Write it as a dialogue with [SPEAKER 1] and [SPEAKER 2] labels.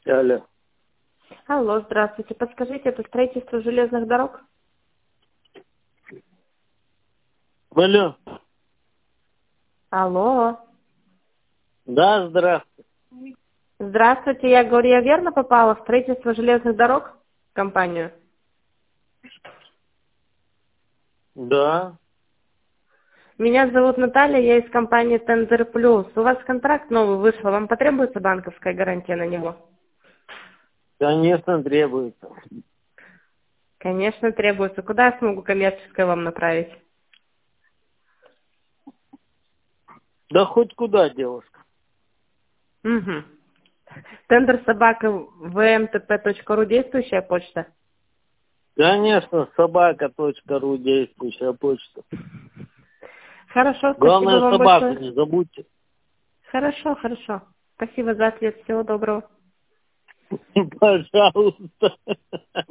[SPEAKER 1] Алло.
[SPEAKER 2] Алло, здравствуйте. Подскажите, это строительство железных дорог?
[SPEAKER 1] Алло.
[SPEAKER 2] Алло.
[SPEAKER 1] Да, здравствуйте.
[SPEAKER 2] Здравствуйте, я говорю, я верно попала в строительство железных дорог в компанию?
[SPEAKER 1] Да.
[SPEAKER 2] Меня зовут Наталья, я из компании Тендер Плюс. У вас контракт новый вышел, вам потребуется банковская гарантия на него?
[SPEAKER 1] Конечно, требуется.
[SPEAKER 2] Конечно, требуется. Куда я смогу коммерческое вам направить?
[SPEAKER 1] Да хоть куда, девушка.
[SPEAKER 2] Угу. Тендер собака vmtp.ru действующая почта?
[SPEAKER 1] Конечно, собака.ру действующая почта.
[SPEAKER 2] Хорошо, спасибо
[SPEAKER 1] Главное,
[SPEAKER 2] вам
[SPEAKER 1] собаку
[SPEAKER 2] большое.
[SPEAKER 1] не забудьте.
[SPEAKER 2] Хорошо, хорошо. Спасибо за ответ. Всего доброго.
[SPEAKER 1] Пожалуйста.